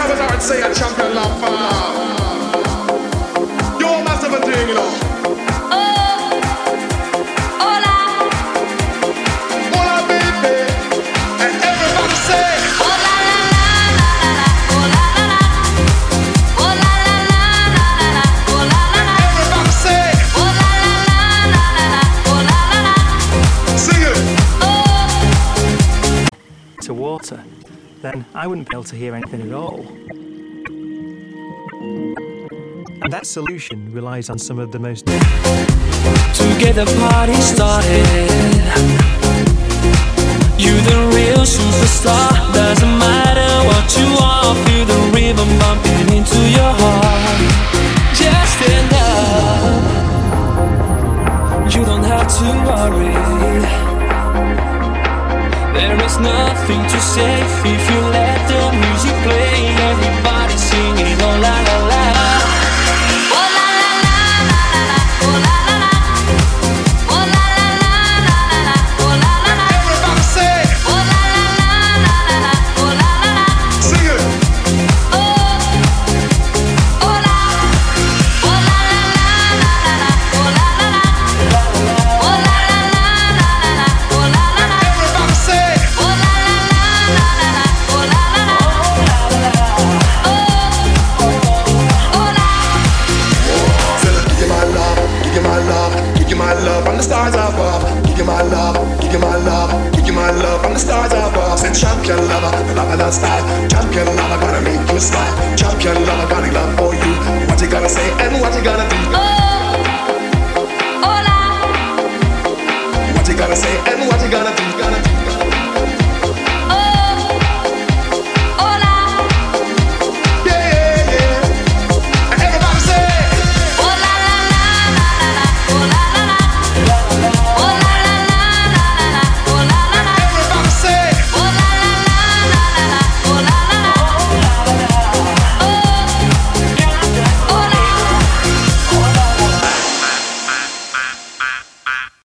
was I would say a champion love for you're massive a thing, you know. Hola, baby. And everybody say, oh la la la la la la, oh la la la, oh la la la la la la, oh la la la. Everybody say, oh la la la la la la, oh la la la. Sing it. To water, then I wouldn't be able to hear anything at all. And that solution relies on some of the most... To get the party started, you the real superstar. Doesn't matter what you are, feel the rhythm bumping into your heart. Just stand up, you don't have to worry. There is nothing to say if you let the music play. Everybody singing, oh la la la. Oh la la la la la la, oh la la la. Oh la la la la la la, oh la la la. Everybody say, Oh la la la la la la, oh la la la. sing it. Oh, oh la. Oh la la la la la la, oh la la la. Oh la la la la la la, oh la la la. Everybody say, Oh la la la la la la, oh la la la. Oh, oh la. give you my love, give you my love, give you my love from the stars above. Give you my love, give you my love, give you my love from the stars above. Said champion lover, the love of that style.